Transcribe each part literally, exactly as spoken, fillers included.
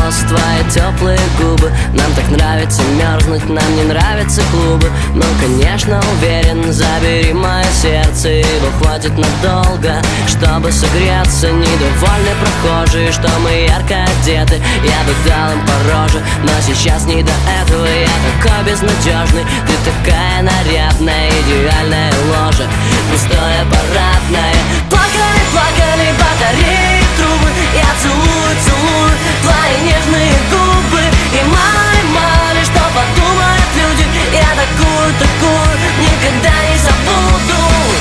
нос, твои теплые губы. Нам так нравится мерзнуть, нам не нравятся клубы. Ну, конечно, уверен, забери мое сердце, его хватит надолго, чтобы согреться. Недовольны прохожие, что мы ярко одеты, я бы дал им по роже, но сейчас не до этого. Я такой безнадежный, ты такая нарядная, идеальная ложа, пустое парадное. Плакали, плакали батареи, трубы, я целую, целую твои нежные губы. И мало, мало, что подумают люди, я такую, такую никогда не забуду.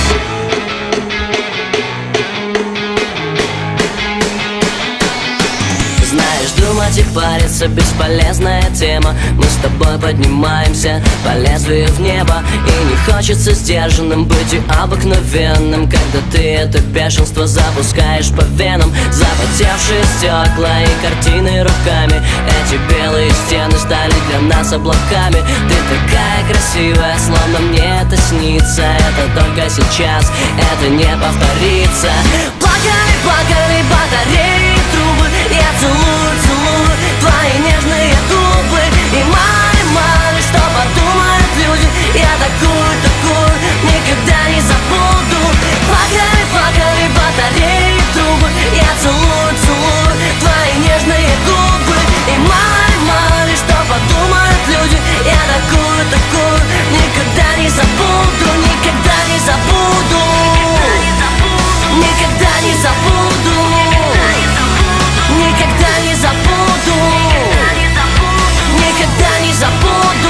Знаешь, думать и париться — бесполезная тема. Мы с тобой поднимаемся по лезвию в небо, и не хочется сдержанным быть и обыкновенным, когда ты это бешенство запускаешь по венам. Запотевшие стекла и картины руками, эти белые стены стали для нас облаками. Ты такая красивая, словно мне это снится. Это только сейчас, это не повторится. Плакали, плакали батареи, трубы, я целую, целую твои нежные губы. И мало, мало, что подумают люди, я такую, такую никогда не забуду. Плакали, плакали батареи, трубы, я целую, целую твои нежные губы. И мало, мало, что подумают люди, я такую, такую никогда не забуду, никогда не забуду, никогда не забуду, никогда не забуду, никогда не забуду.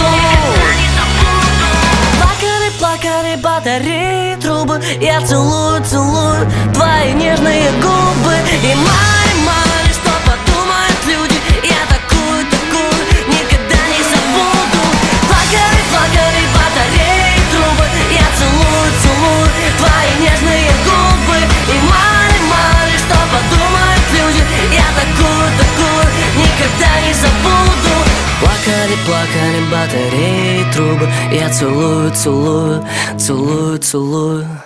Плакали, плакали батареи, трубы, я целую, целую твои нежные губы. И мало, мало, что подумают люди, я такую, такую никогда не забуду. Плакали, плакали батареи, трубы, я целую, целую твои нежные губы. И мало, мало, что подумают люди, я такую, такую никогда не забуду. Плакали, плакали батареи, трубы, я целую, целую, целую, целую.